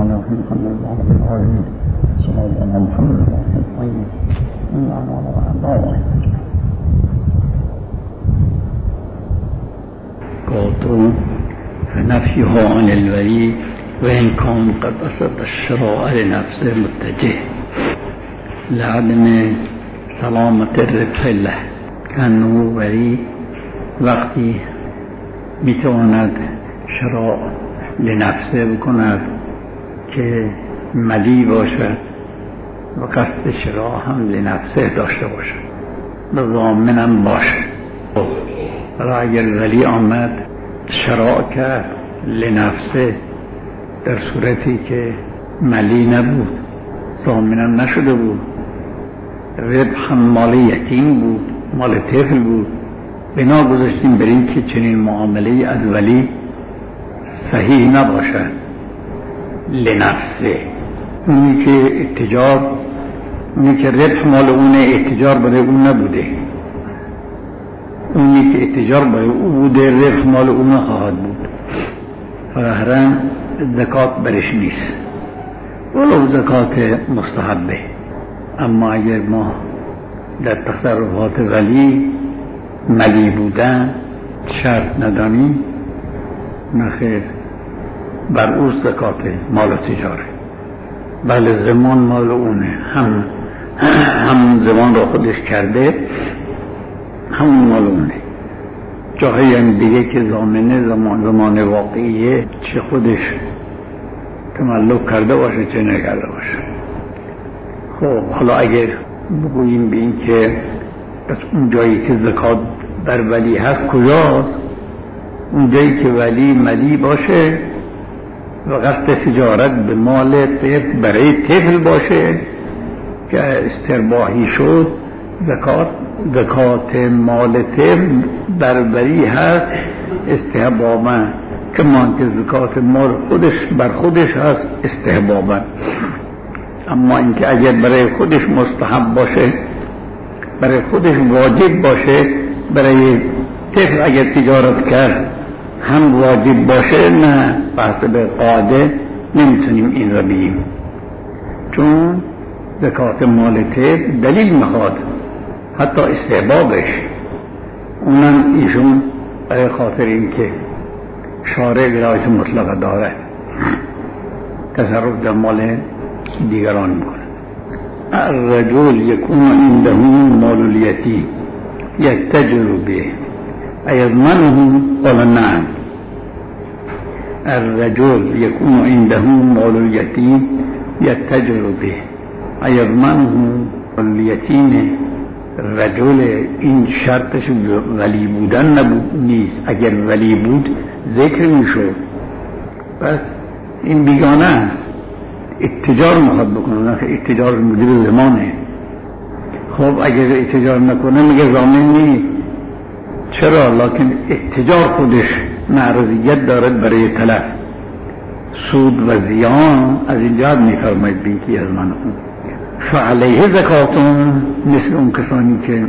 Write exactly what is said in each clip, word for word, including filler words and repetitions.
الرحمن الرحیم الحمد لله رب العالمین صلی الله علی محمد و آله الطاهرین این اعمال و اعمال قاطع فنفیها عن الولی و این کان قد اصد الشراع لنفسه متجه لعدم سلامت ربح له انه ولی وقتی میتواند شراع لنفسه بکند که ملی باشد و قصد شراع هم لنفسه داشته باشد و ضامنم باشه. و اگر ولی آمد شراع کرد لنفسه در صورتی که ملی نبود، ضامنم نشده بود، ربح مال یتیم بود، مال طفل بود، بنا گذاشتیم بر این که چنین معامله از ولی صحیح نباشد لنفسه. اونی که اتجار، اونی که ربح مال اونه، اتجار برای اون نبوده. اونی که اتجار برای او بوده، ربح مال اونه خواهد بود. فراهرن زکات برش نیست، ولو زکات مستحبه. اما اگر ما در تصرفات ولی ملی بودن شرط ندانیم، نخیر، بر او زکات مال و تجاره. بله زمان مال اونه، هم هم زمان را خودش کرده، همون مال اونه. جاهایی هم دیگه که زامنه زمان زمان واقعیه، چه خودش تملک کرده باشه چه نکرده باشه. خب حالا اگر بگوییم به این که بس اون جایی که زکات در ولی هست کجاست؟ اون جایی که ولی ملی باشه و قصد تجارت به مال طفل برای طفل باشه که استرباحی شد، زکات زکات مال طفل در ولی هست استحبابا، کمان که زکات مال خودش بر خودش هست استحبابا. اما اینکه اگر برای خودش مستحب باشه، برای خودش واجب باشه، برای طفل اگر تجارت کرد هم واجب باشه، نه، بحث به قاعده نمیتونیم این را بگیم، چون زکات مال طفل دلیل میخواد، حتی استحبابش. اونم ایشون برای خاطر این که شارع ولایت مطلقه داره تصرف در مال دیگران میکنه. الرجل یکون عنده مال الیتیم یتجر به ایضمنه؟ قال نعم. الرجل یکون عنده مال الیتیم یتجر به ایضمنه؟ الیتیم رجل این شرطش ولی بودن نبود نیست. اگر ولی بود ذکر میشد. بس این بیگانه است، اتجار میخواد بکنه، نه اتجار مدیر زمانه. خب اگر اتجار نکنه میگه ضامن نیست. چرا؟ لکن اتجار خودش معرضیت دارد برای تلف، سود و زیان. از اینجا میفرماید بینکی از من اون فعلیه زکاتون، مثل اون کسانی که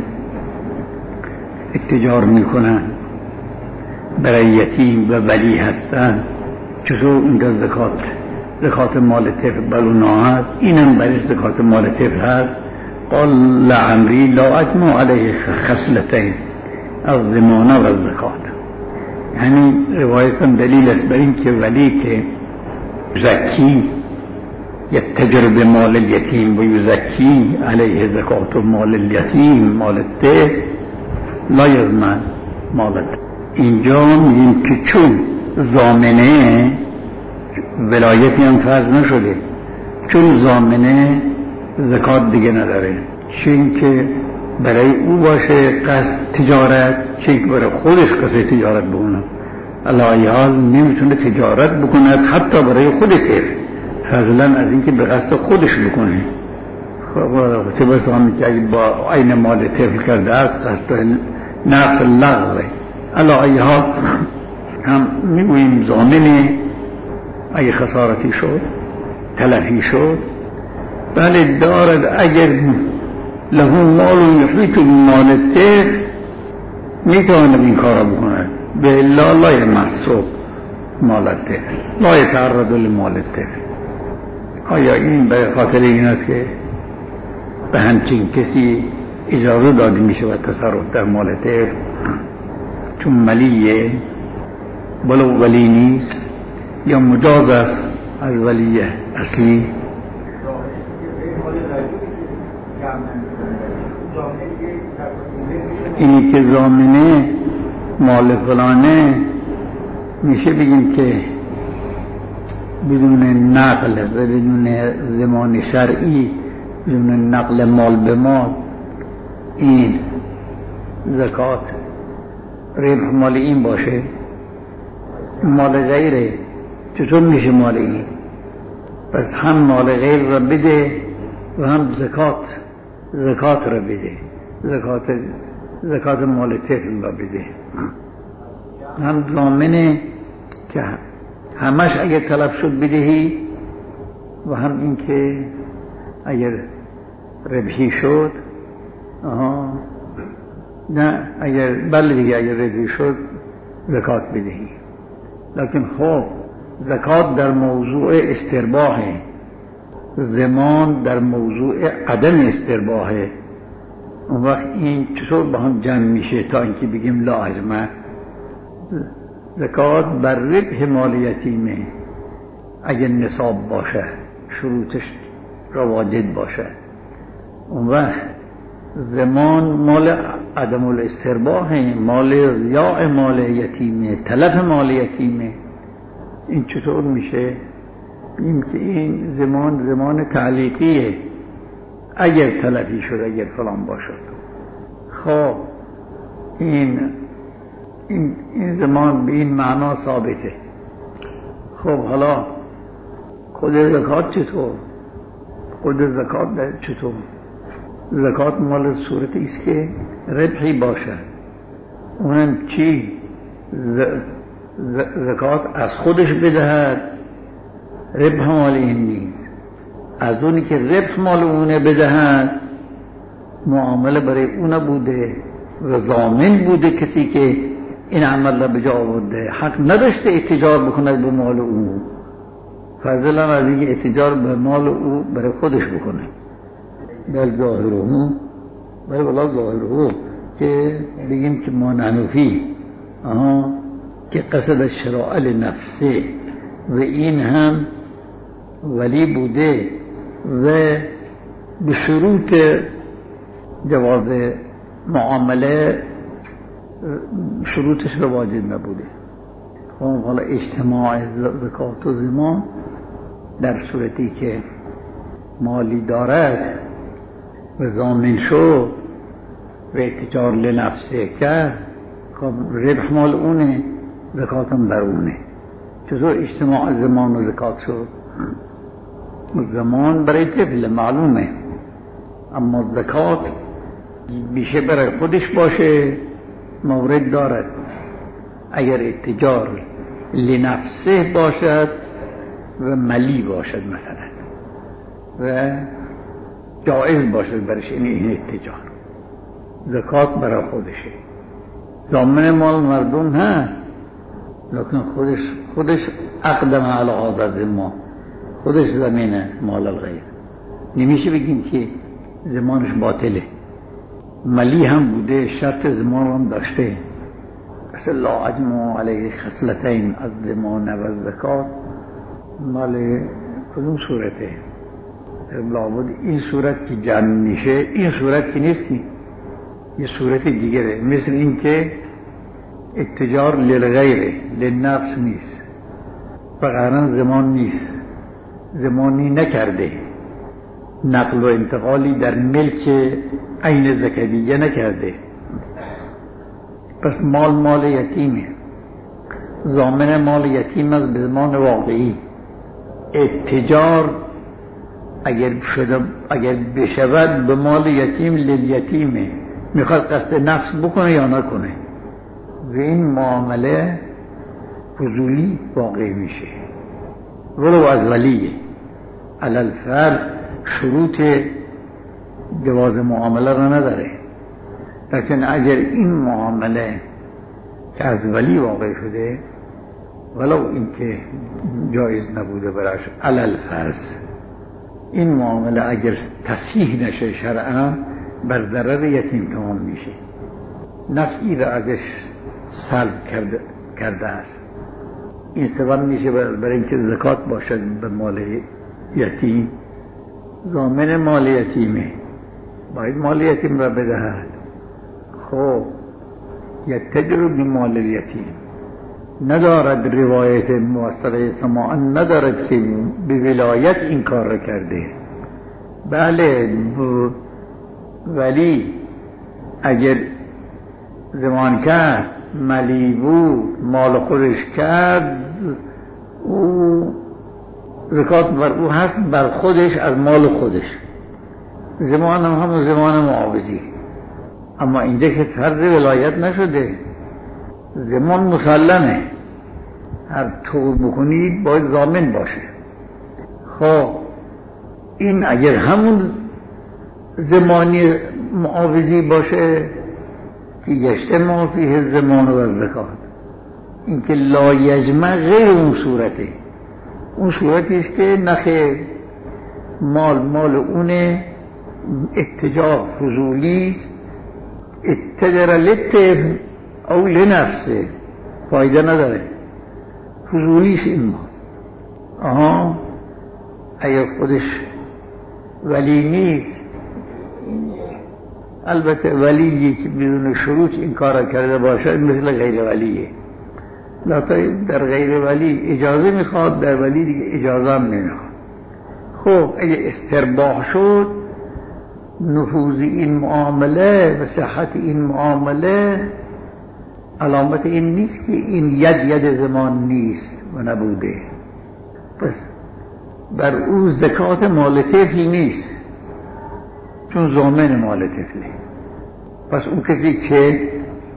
اتجار میکنن برای یتیم و ولی هستن، چطور اونجا زکات زکات مال طفل بر اونا هست، اینم برای زکات مال طفل هست. قال لعمری لا اجمع علیه خصلتین از ضمانه و زکات. یعنی روایت هم دلیل است بر این که ولی که زکی یتجر به مال الیتیم و یزکی علیه زکات مال الیتیم مال طفل لا یضمن مال طفل. اینجا میگیم که چون ضامنه ولایتی هم فرض نشده، چون ضامنه زکات دیگه نداره، چون که برای او باشه قصد تجارت، چون که برای خودش قصد تجارت بکنه. علایحال نمیتونه تجارت بکنه حتی برای خود طفل، فضلا از اینکه به قصد خودش بکنه. خب طبعا سامی که اگه با عین مال طفل کرده است قصد نفس لغوه. علایحال هم میگوییم ضامنه اگه خسارتی شد، تلفی شد، بله دارد. اگر له مال یحیط بمال طفل میتواند این کارا بکنه، به الا لا یمسو مال طفل، لا یتعرض لمال طفل. آیا این به خاطر این است که به همچین کسی اجازه داده می شود تصرف در مال طفل چون ملیه ولو ولی نیست، یا مجاز است از ولی اصلی؟ اینی که ضامنه مال فلانه میشه بگیم که بدون نقل و بدون ضمان شرعی، بدون نقل مال به مال، این زکات ربح مال این باشه، مال غیره چطور میشه مال این؟ پس هم مال غیر را بده و هم زکات زکات را بده، زکات زکات مال طفل را بده. هم ضامنه که همش اگر طلب شد بدهی و هم این که اگر ربحی شد آها نه اگر بله دیگه اگر ربحی شد زکات بدهی. لکن خب زکات در موضوع استرباحه، ضمان در موضوع عدم استرباحه. اون وقت این چطور با هم جمع میشه تا اینکه بگیم لازمه؟ زکات بر ربح مال یتیمه اگر نصاب باشه، شروطش را واجد باشه. اون وقت ضمان مال عدم الاسترباحه، مال ضیاع مال یتیمه، تلف مال یتیمه. این چطور میشه؟ این که این زمان زمان تعلیقیه، اگر تلفی شد اگر فلان باشد. خب این این این زمان به این معنا ثابته. خب حالا خود زکات چطور؟ خود زکات چطور؟ زکات مال صورتی است که ربحی باشه. اونم چی؟ ز... ز... زکات از خودش بدهد، ربح مال این نیست. از اونی که ربح مال اونه بدهد، معامله برای اونه بوده و ضامن بوده کسی که این عمل را به جا آورده، حق نداشته اتجار بکنه به مال او، فضلا از اینکه اتجار به مال او برای خودش بکنه. بل ظاهره بل بلا ظاهره که بگیم که ما نحنفی آها که قصد شراء لنفسه و این هم ولی بوده و به شروط جواز معامله شروطش رو واجد نبوده. خب حالا اجتماع زکات و ضمان در صورتی که مالی دارد و ضامن شد و اتجار لنفسه کرد، خب ربح مال اونه، زکات هم بر اونه. چطور اجتماع زمان و زکات شد؟ زمان برای طفل معلومه، اما زکات بیشه برای خودش باشه مورد دارد. اگر اتجار لنفسه باشد و ملی باشد مثلا و جائز باشد برش این اتجار، زکات برای خودشه. ضامن مال مردم هست لکن خودش خودش اقدم علی عادت ما، خودش زمینه مال الغیر. نمیشه بگیم که زمانش باطله. ملی هم بوده، شرط زمان هم داشته. اصلا لا اجمع علیه خصلتین از زمان و زکات. مال کدوم صورته؟ لابد این صورت که جمع میشه، این صورت که نیست که یه صورت دیگره، مثل این که اتجار للغیره للنفس نیست، فقط زمان نیست، زمانی نکرده، نقل و انتقالی در ملک عین زکویه نکرده. پس مال مال یتیمه، ضامن مال یتیم از به زمان واقعی. اتجار اگر شده اگر بشود به مال یتیم لیتیمه، میخواد قصد نفس بکنه یا نکنه و این معامله فضولی واقع میشه ولو از ولیه. علل فرض شروط جواز معامله را نداره، لیکن اگر این معامله که از ولی واقع شده ولو این که جایز نبوده براش علل فرض این معامله اگر تصحیح نشه شرعا بر ضرر یتیم تمام میشه، نفعی را ازش سلب کرده, کرده است. این سبب میشه برای اینکه زکات باشد به مال یتیم. ضامن مال یتیمه، باید مال یتیم را بدهد. خب یتجر بمال الیتیم ندارد روایت موثقه سماعا ندارد که به ولایت این کار را کرده. بله ولی اگر زمان کرد ملی بود مال خودش کرد، او زکات بر او هست، بر خودش از مال خودش. زمان هم هم زمان معاوضی، اما اینجا که فرض ولایت نشده، زمان مسلمه، هر طور بکنید باید ضامن باشه. خب این اگر همون زمانی معاوضی باشه که یجتمع فیه زمان و زکات، این که لا یجمع غیر اون صورته، اون صورتی است که نخیر مال مال اونه، اتجار فضولی است، اتجار لطفل او لنفسه، فایده نداره، فضولی است این مال. آها اگر خودش ولی نیست، البته ولیی که بدون شروط این کار کرده باشد مثل غیر ولیه، لطفا در غیر ولی اجازه میخواد، در ولی دیگه اجازه هم نمیخواد. خب اگه استرباح شد نفوذ این معامله و صحت این معامله علامت این نیست که این ید ید زمان نیست و نبوده، پس بر او زکات مال طفل نیست چون ضامن مال طفله. پس اون کسی که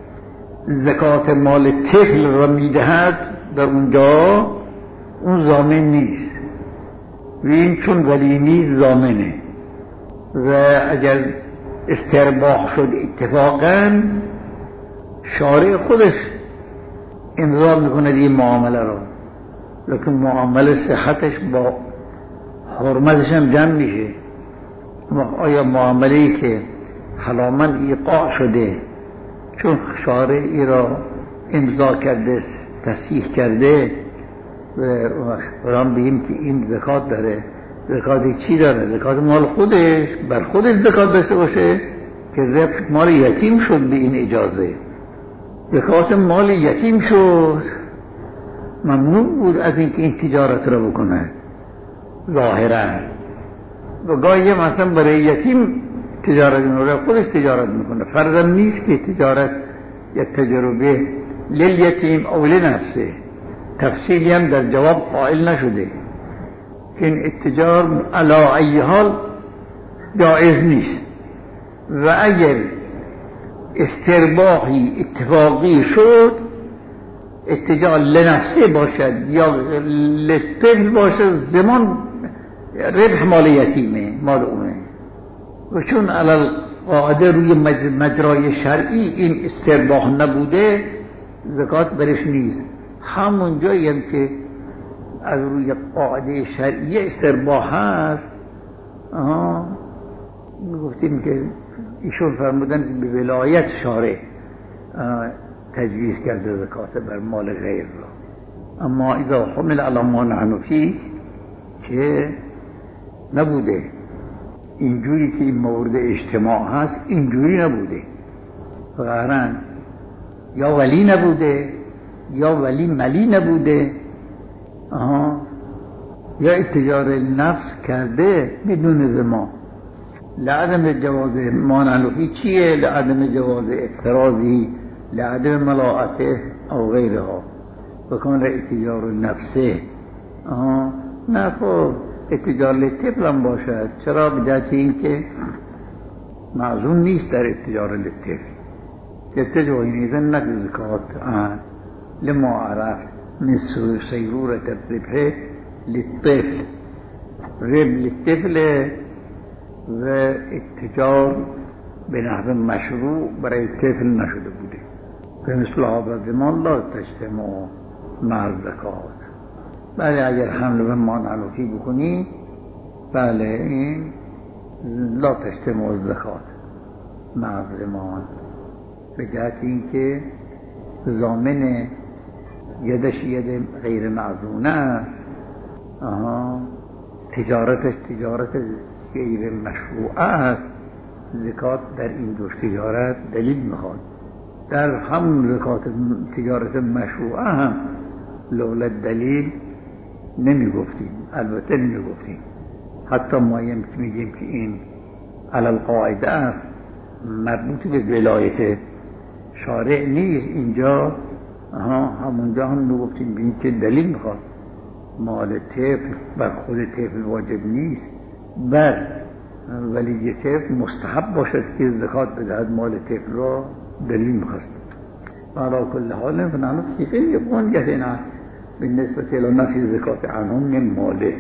زکات مال طفل را میدهد در اونجا اون ضامن نیست و این چون ولی نیست ضامنه، و اگر استرباح شد اتفاقا شارع خودش امضا میکنه این معامله را، لیکن معامله صحتش با حرمتش هم جمع میشه. آیا معامله‌ای که حلاما ایقاع شده چون شارع ای را امضا کرده تصحیح کرده و قرآن بگیم که این زکات داره، زکات چی داره؟ زکات مال خودش، بر خودش زکات داشته باشه که ربح مال یتیم شد به این اجازه. زکات مال یتیم شد ممنوع بود از اینکه این تجارت را بکنه ظاهرا، و گاهی مثلا برای یتیم تجارت میکنه، خودش تجارت میکنه، فرضم نیست که تجارت یا تجربه لیتیم او لنفسه. تفصیلی هم در جواب قائل نشده که این اتجار علی ای حال جائز نیست، و اگر استرباحی اتفاقی شد اتجار لنفسه باشد یا لطفل باشد، زمان ربح مال یتیمه، مال اونه، و چون علال قاعده روی مجرای شرعی این استرباح نبوده زکات برش نیست. همون جایی هم که از روی قاعده شرعی استرباح هست، آها گفتیم که ایشون فرمودن که به ولایت شارع تجویز کرده زکات بر مال غیر را. اما اذا حمل علی ما نحن فیه که نبوده، اینجوری که این مورد اجتماع هست اینجوری نبوده، غیرن یا ولی نبوده یا ولی ملی نبوده، آها یا اتجار نفس کرده بدون زمان. لعدم جواز مانعنفی چیه؟ لعدم جواز اعتراضی، لعدم ملاعته او غیرها، بکن اتجار نفسه. آها نه خب اتجار لطفل هم باشد، چرا؟ بجهت این که معظوم نیست در اتجار لطفل اتجار اینیزن نقل زکات آن لما عرف من سیرورت الربح للطفل، رب للطفل و اتجار به نحو مشروع برای طفل نشده بوده. به مثل هذا زمان لا تجتمع مع الزکات. بله اگر حمل به مانعنفی بکنی بله این لا تجتمع الزکات مغزمان به جهت اینکه ضامن یدش ید غیر معزونه است. آها تجارتش تجارت غیر مشروعه است. زکات در این دو تجارت دلیل میخواد. در همون زکات تجارت مشروعه هم لولا دلیل نمیگفتیم، البته نمیگفتیم. حتی ما میگیم که این علل قاعده است، مربوط به ولایت شارع نیست. اینجا آها همونجا هم میگفتیم بین که دلیل میخواد. مال طفل بر خود طفل واجب نیست، بر ولی طفل مستحب باشد که زکات بدهد مال طفل را دلیل میخواست. وعلى كل حال فنحن في غير منجتنا بالنسبة إلى نفي الزكاة عنهم من ماله.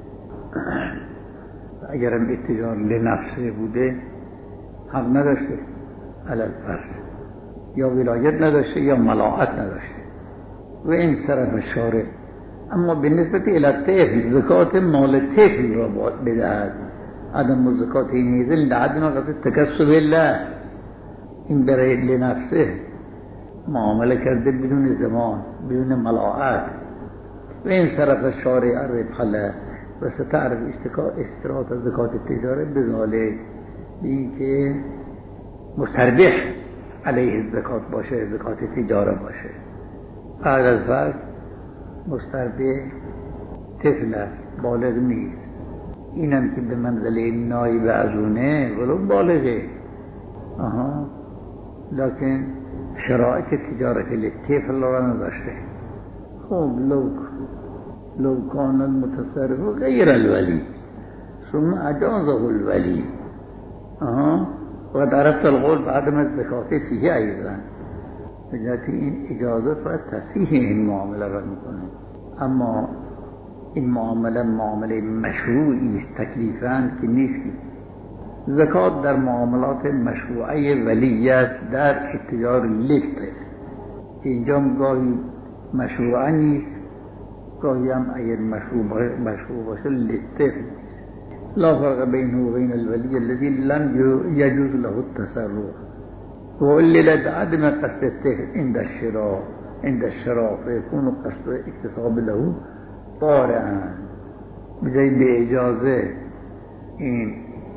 اگرم اتجار لنفسه بوده حق نداشته علل فرض، یا ولایت نداشته یا ملاعت نداشته و این صرف شارع. اما بالنسبة إلى الطفل زکات مال طفل را بدهد. عدم زکات این نیزل لعدم قصد تکسب الله، این برای لنفسه معامله کرده بدون زمان بدون ملاعت. و این صرف شارع الربح له و ستعرف اشتراط زکات التجاره بذالک، این که مستربح علیه زکات باشه، زکات تجاره باشه. بعد از فرض مستربح طفل است، بالغ نیست. اینم که به منزله نایب ازونه ولو بالغه، آها لکن شرایط تجارت للطفل را نداشته. خب لو لو کان المتصرف غیر الولی ثم اجازه الولی، آها وقد عرفت القول بعدم الزکات فیه ایضا، بجاتی این اجازه و تصحیح این معامله را میکنه. اما این معامله معامله مشروعی است، تکلیفاً که نیست. زکات در معاملات مشروعه ولی است در اتجار لطفه. اینجا گاهی مشروعه نیست، گاهی هم اگر مشروع مشروع باشه لطفه نیست. لا فرق بینه و بین الولی الذي لم يجوز له التصرف و علل عدم قصد الطفل عند الشراء عند الشراء فيكون قصد اکتساب له طارئا، بجای به اجازه این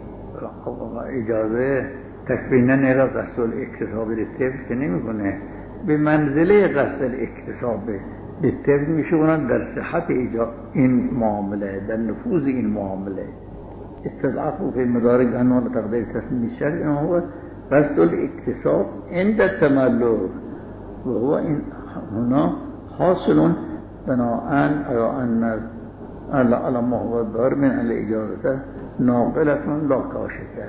اجازه تکوینا را قصد الاکتساب للطفل که نمی کنه، به منزله قصد الاکتساب للطفل میشه کنن در صحت این معامله، در نفوذ این معامله. استضعفوا في مدارج عنوان تقدير تسمية الشرع هو قصد الاكتساب عند التملك، وهو إن هنا حاصل بناء على أن على ما هو الظاهر من الإجازة ناقلة لا كاشفة.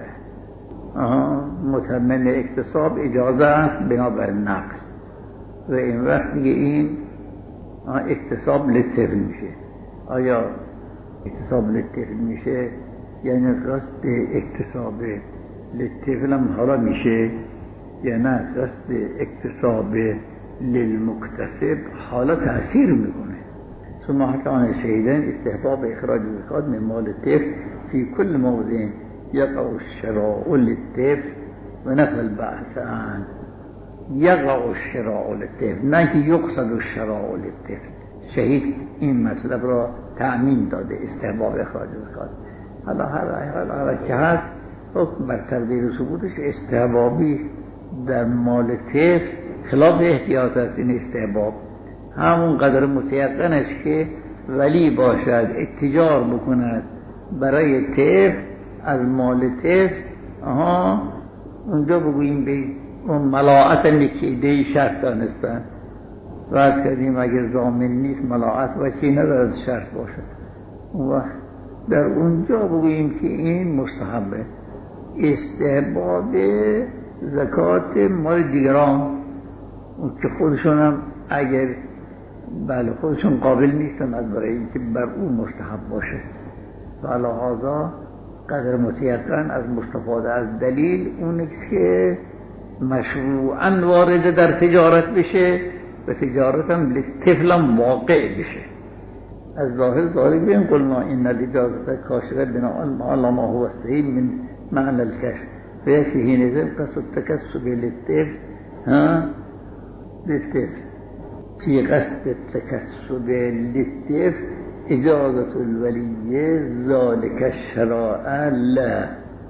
متمن اکتساب اجازه است بنابر نقل و این وقت دیگه این اکتساب لطفل میشه. آیا اکتساب لطفل میشه یعنی قصد اکتساب للطفل هم حالا میشه یا نه قصد اکتساب للمکتسب حالا تأثیر میکنه؟ ثم حكى عن الشهيدين استحباب اخراج الزكاة من مال الطفل في كل موضع يقع الشراء للطفل ونفى البحث عن يقع الشراء للطفل، نه که یقصد الشراء للطفل. شهید این مطلب را تأمین داده، استحباب اخراج زکات. حالا هر که هست حکم بر تقدیر ثبوتش استحبابی در مال طفل خلاف احتیاط است. این استحباب همون قدر متیقنش که ولی باشد اتجار بکند برای طفل از مال طفل، آها اونجا بگوییم به اون ملاعت نکیده شرط دانستن و از کردیم اگر ضامن نیست ملاعت و چی ندارد شرط باشد، اون وقت در اونجا بگوییم که این مستحبه. استحباب زکات مال دیگران اون که خودشون هم اگر بله خودشون قابل نیستن از برای اینکه بر اون مستحب باشه، و لحاظا قدر متیقن از مستفاده از دلیل اون که مشروعاً وارد در تجارت بشه و تجارت هم طفلا واقع بشه. از ظاهر ظاهر بین قلنا این الاجازه کاشفه بنا على ما هو صحیح من معنى الكشف فيكفي حينئذ قصد التكسب للطفل ها للطفل في قصد التكسب للطفل اجازة الولی ذلك الشراء لا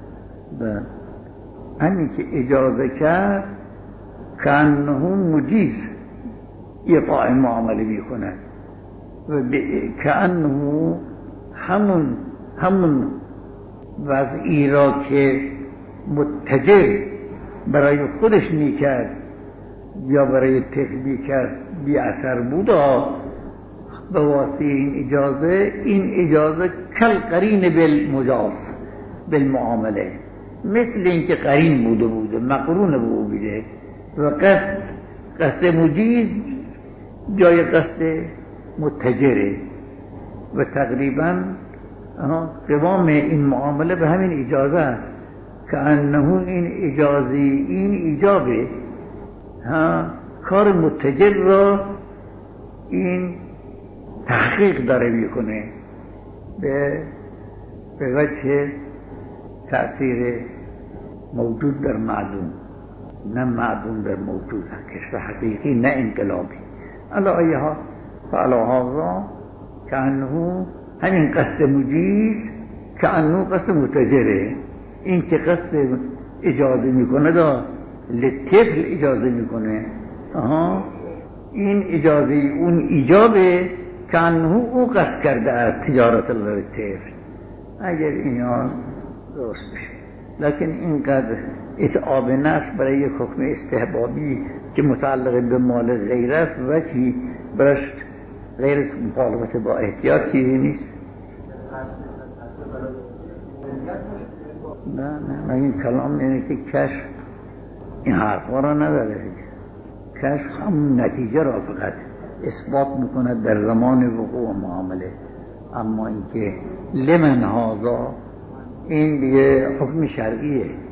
همین که اجازه کرد کانه مجیز ایقاع معامله میکند و کانه همون همون وضعی را که متجر برای خودش میکرد یا برای طفل میکرد بی اثر بود به واسطه این اجازه این اجازه کل قرین بالمجاز بالمعامله مثل اینکه قرین بوده بوده مقرون بوده و قصد قصد مجیز جای قصد متجره و تقریبا قوام این معامله به همین اجازه است که انه این اجازی این ایجابه ها کار متجر را این تحقیق داره میکنه به به وجه تأثیر موجود در معدوم نه معدوم در موجود کشف حقیقی نه انقلابی علا ایها فعلا هذا کانه همین قصد مجیز کانه قصد متجره این که قصد اجازه میکنه دا لطفل اجازه میکنه آها این اجازه اون ایجابه کانه او قصد کرده از تجارت لطفل اگر اینا درست بشه لکن اینقدر اتعاب نفس برای یک حکم استحبابی که متعلق به مال غیر است و که برش غیر مخالفت با احتیاط چیزی نیست. نه نه این کلام اینه که کشف این حرفا را نداره. کشف هم نتیجه را فقط اثبات میکند در زمان وقوع معامله، اما اینکه لمن هذا این دیگه حکم شرعیه.